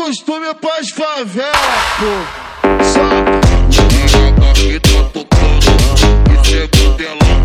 costume é pras favela, pô. Saca? Que tá tocando, isso é modelão.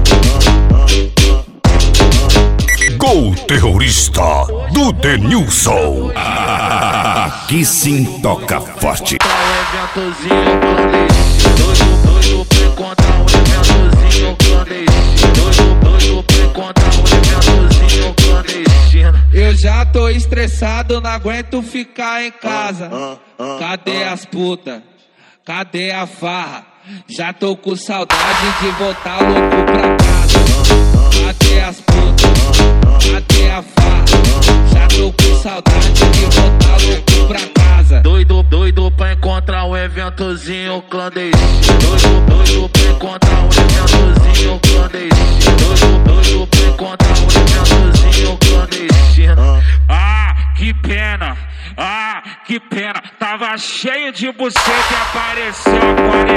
Gol terrorista do Denilson. Aqui sim toca forte. Eventozinho clandestino, doido pra encontrar eventozinho clandestino, doido pra encontrar eventozinho clandestino. Eu já tô estressado, não aguento ficar em casa. Cadê as putas? Cadê a farra? Já tô com saudade de voltar louco pra casa. Cadê as putas? Cadê a farra? Já tô com saudade de voltar louco pra casa. Doido pra encontrar eventozinho clandestino, doido pra encontrar eventozinho clandestino, doido pra encontrar eventozinho clandestino. Que pena, que pena. Tava cheio de buceta e apareceu a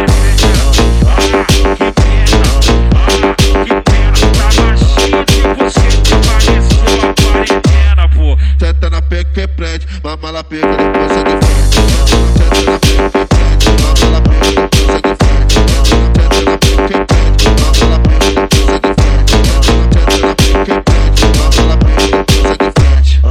quarentena. Que pena, tava cheio de buceta e apareceu a quarentena, pô. Teta na pega que prende, mama ela pega, depois é de frente. Teta na pega que prende, mama ela pega, depois é de frente. Teta na pega que prende, mama ela pega, depois é de frente. Teta na pega que prende, mama ela pega, depois é de frente.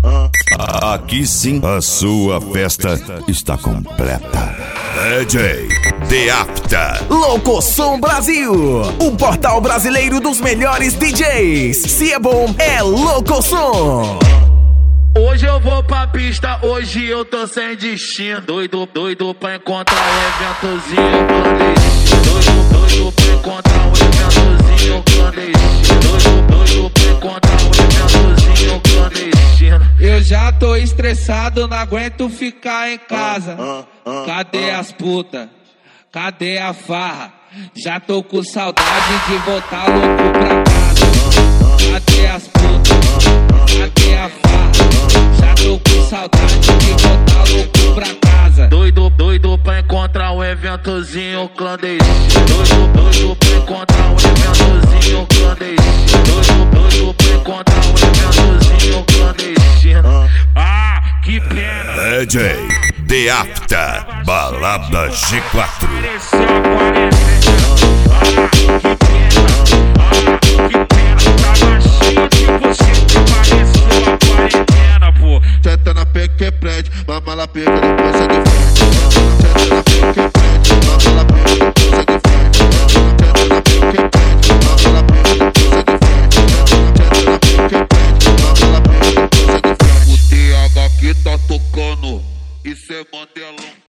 Aqui sim a sua festa está completa. DJ Deapta. Locosom Brasil, o portal brasileiro dos melhores DJs. Se é bom, é Locosom. Hoje eu vou pra pista, hoje eu tô sem destino. Doido pra encontrar eventozinho clandestino, doido pra encontrar eventozinho clandestino, doido pra encontrar eventozinho clandestino. Eu já tô estressado, não aguento ficar em casa. Cadê as putas? Cadê a farra? Já tô com saudade de voltar louco pra casa. Cadê as putas? Cadê a farra? Já tô com saudade de voltar louco pra casa. Doido pra encontrar eventozinho clandestino, doido pra encontrar eventozinho clandestino, doido pra encontrar eventozinho clandestino. Que pena. DJ Deapta, balada G4. Apareceu a quarentena. Que pena, tava cheio de buceta e apareceu a quarentena, pô. Teta na pega que prende, mama ela pega, depois é de frente. Teta na pega que prende, mama ela pega, depois é de frente. Teta na pega que prende, mama ela pega, depois é de frente. Teta na pega que prende, mama ela pega, depois é de frente. O TH que tá tocando, isso é modelão.